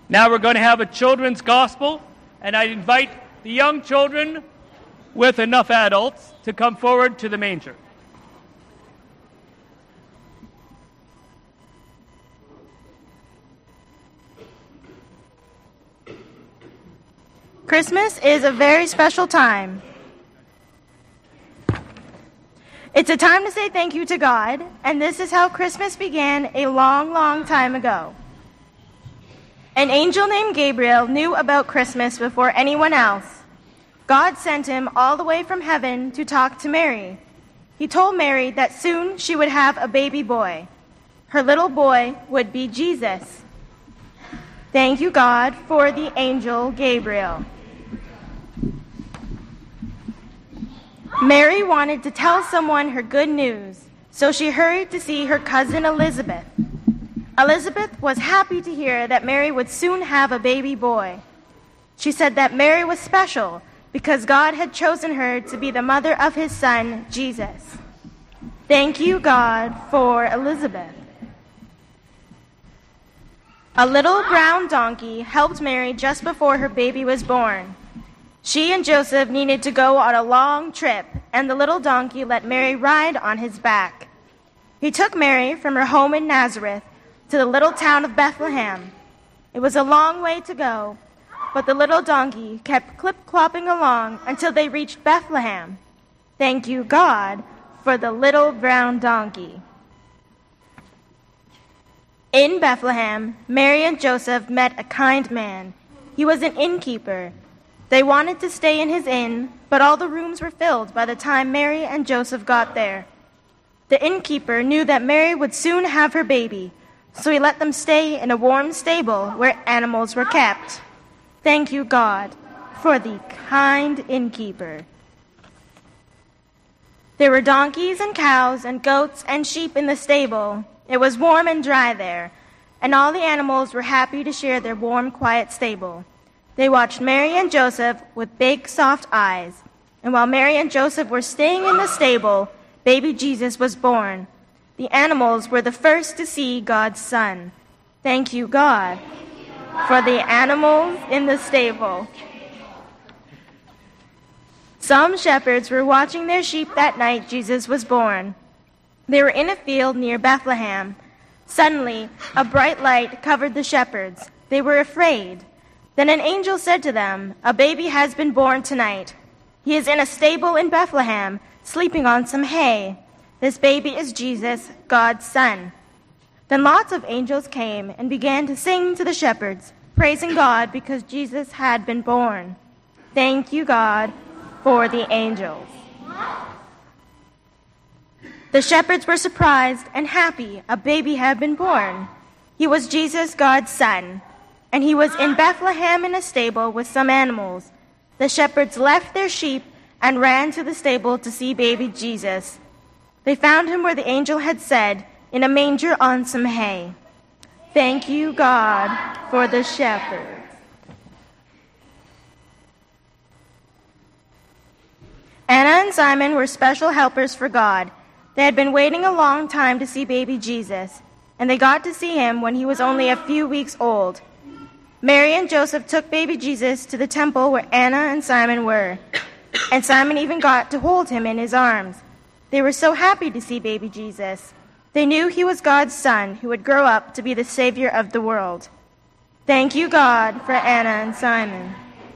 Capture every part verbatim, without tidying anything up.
Now we're going to have a children's gospel, and I invite the young children with enough adults to come forward to the manger. Christmas is a very special time. It's a time to say thank you to God, and this is how Christmas began a long, long time ago. An angel named Gabriel knew about Christmas before anyone else. God sent him all the way from heaven to talk to Mary. He told Mary that soon she would have a baby boy. Her little boy would be Jesus. Thank you, God, for the angel Gabriel. Mary wanted to tell someone her good news, so she hurried to see her cousin Elizabeth. Elizabeth was happy to hear that Mary would soon have a baby boy. She said that Mary was special because God had chosen her to be the mother of his son, Jesus. Thank you, God, for Elizabeth. A little brown donkey helped Mary just before her baby was born. She and Joseph needed to go on a long trip, and the little donkey let Mary ride on his back. He took Mary from her home in Nazareth to the little town of Bethlehem. It was a long way to go, but the little donkey kept clip-clopping along until they reached Bethlehem. Thank you, God, for the little brown donkey. In Bethlehem, Mary and Joseph met a kind man. He was an innkeeper. They wanted to stay in his inn, but all the rooms were filled by the time Mary and Joseph got there. The innkeeper knew that Mary would soon have her baby, so he let them stay in a warm stable where animals were kept. Thank you, God, for the kind innkeeper. There were donkeys and cows and goats and sheep in the stable. It was warm and dry there, and all the animals were happy to share their warm, quiet stable. They watched Mary and Joseph with big, soft eyes. And while Mary and Joseph were staying in the stable, baby Jesus was born. The animals were the first to see God's Son. Thank you, God, for the animals in the stable. Some shepherds were watching their sheep that night Jesus was born. They were in a field near Bethlehem. Suddenly, a bright light covered the shepherds. They were afraid. Then an angel said to them, "A baby has been born tonight. He is in a stable in Bethlehem, sleeping on some hay. This baby is Jesus, God's Son." Then lots of angels came and began to sing to the shepherds, praising God because Jesus had been born. Thank you, God, for the angels. The shepherds were surprised and happy. A baby had been born. He was Jesus, God's Son. And he was in Bethlehem in a stable with some animals. The shepherds left their sheep and ran to the stable to see baby Jesus. They found him where the angel had said, in a manger on some hay. Thank you, God, for the shepherds. Anna and Simon were special helpers for God. They had been waiting a long time to see baby Jesus, and they got to see him when he was only a few weeks old. Mary and Joseph took baby Jesus to the temple where Anna and Simon were, and Simon even got to hold him in his arms. They were so happy to see baby Jesus. They knew he was God's Son who would grow up to be the Savior of the world. Thank you, God, for Anna and Simon.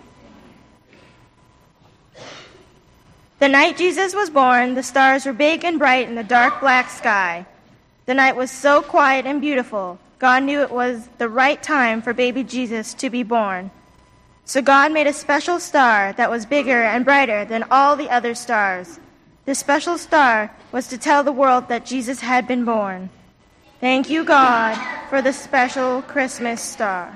The night Jesus was born, the stars were big and bright in the dark black sky. The night was so quiet and beautiful. God knew it was the right time for baby Jesus to be born. So God made a special star that was bigger and brighter than all the other stars. This special star was to tell the world that Jesus had been born. Thank you, God, for the special Christmas star.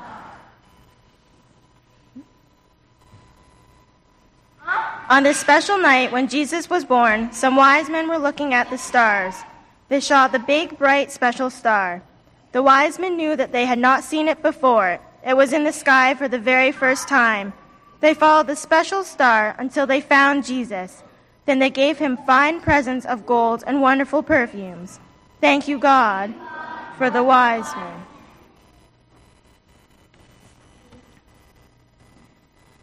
On this special night when Jesus was born, some wise men were looking at the stars. They saw the big, bright, special star. The wise men knew that they had not seen it before. It was in the sky for the very first time. They followed the special star until they found Jesus. Then they gave him fine presents of gold and wonderful perfumes. Thank you, God, for the wise men.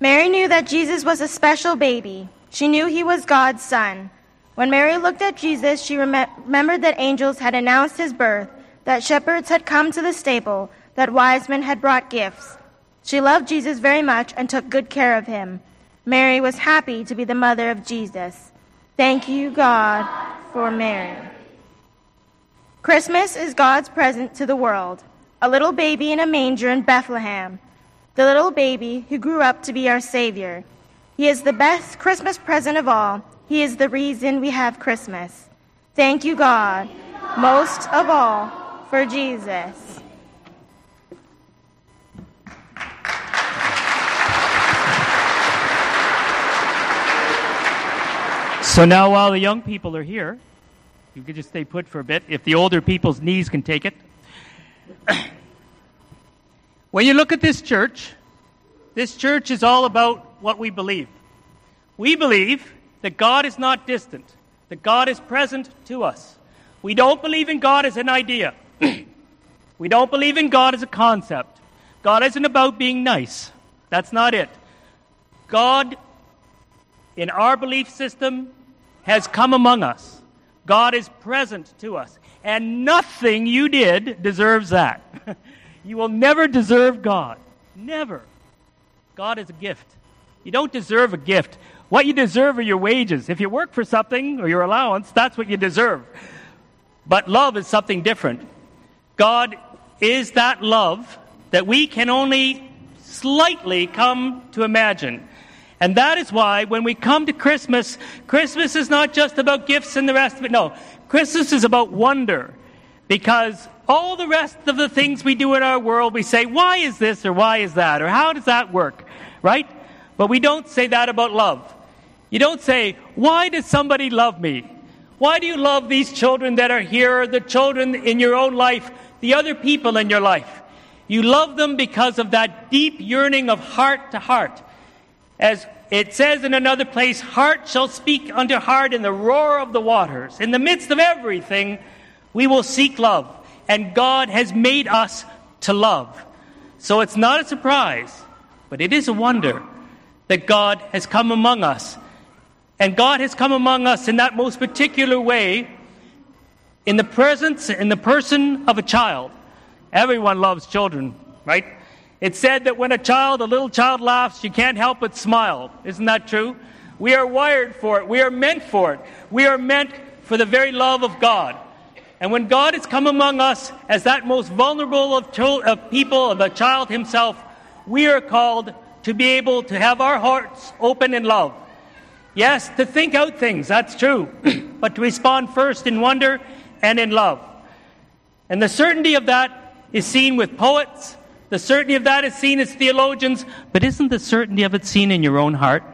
Mary knew that Jesus was a special baby. She knew he was God's son. When Mary looked at Jesus, she rem- remembered that angels had announced his birth, that shepherds had come to the stable, that wise men had brought gifts. She loved Jesus very much and took good care of him. Mary was happy to be the mother of Jesus. Thank you, God, for Mary. Christmas is God's present to the world, a little baby in a manger in Bethlehem, the little baby who grew up to be our Savior. He is the best Christmas present of all. He is the reason we have Christmas. Thank you, God, most of all, for Jesus. So now while the young people are here, you could just stay put for a bit, if the older people's knees can take it. When you look at this church, this church is all about what we believe. We believe that God is not distant, that God is present to us. We don't believe in God as an idea. We don't believe in God as a concept. God isn't about being nice. That's not it. God, in our belief system, has come among us. God is present to us. And nothing you did deserves that. You will never deserve God. Never. God is a gift. You don't deserve a gift. What you deserve are your wages. If you work for something, or your allowance, that's what you deserve. But love is something different. God is that love that we can only slightly come to imagine. And that is why when we come to Christmas, Christmas is not just about gifts and the rest of it. No, Christmas is about wonder. Because all the rest of the things we do in our world, we say, why is this or why is that? Or how does that work? Right? But we don't say that about love. You don't say, why does somebody love me? Why do you love these children that are here, the children in your own life, the other people in your life? You love them because of that deep yearning of heart to heart. As it says in another place, heart shall speak unto heart in the roar of the waters. In the midst of everything, we will seek love. And God has made us to love. So it's not a surprise, but it is a wonder that God has come among us. And God has come among us in that most particular way, in the presence, in the person of a child. Everyone loves children, right? It's said that when a child, a little child laughs, you can't help but smile. Isn't that true? We are wired for it. We are meant for it. We are meant for the very love of God. And when God has come among us as that most vulnerable of, to- of people, of a child himself, we are called to be able to have our hearts open in love. Yes, to think out things, that's true, but to respond first in wonder and in love. And the certainty of that is seen with poets. The certainty of that is seen as theologians. But isn't the certainty of it seen in your own heart?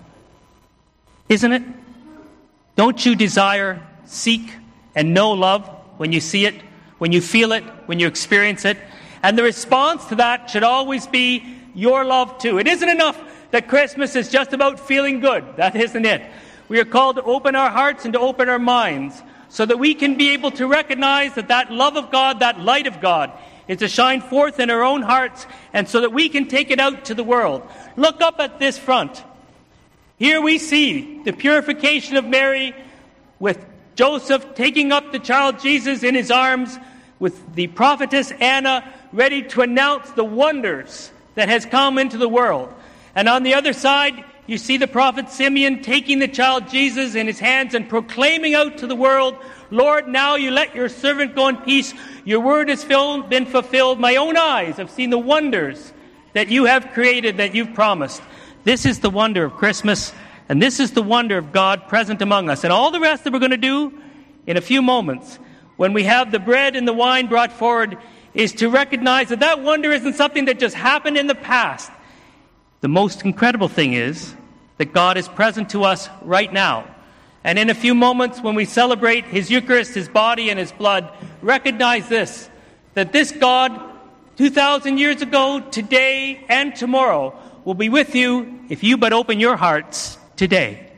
Isn't it? Don't you desire, seek, and know love when you see it, when you feel it, when you experience it? And the response to that should always be your love too. It isn't enough that Christmas is just about feeling good. That isn't it. We are called to open our hearts and to open our minds so that we can be able to recognize that that love of God, that light of God, is to shine forth in our own hearts, and so that we can take it out to the world. Look up at this front. Here we see the purification of Mary, with Joseph taking up the child Jesus in his arms, with the prophetess Anna ready to announce the wonders that has come into the world. And on the other side, you see the prophet Simeon taking the child Jesus in his hands and proclaiming out to the world, Lord, now you let your servant go in peace. Your word has filled, been fulfilled. My own eyes have seen the wonders that you have created, that you've promised. This is the wonder of Christmas, and this is the wonder of God present among us. And all the rest that we're going to do in a few moments, when we have the bread and the wine brought forward, is to recognize that that wonder isn't something that just happened in the past. The most incredible thing is that God is present to us right now. And in a few moments, when we celebrate His Eucharist, His body and His blood, recognize this, that this God, two thousand years ago, today, and tomorrow, will be with you if you but open your hearts today.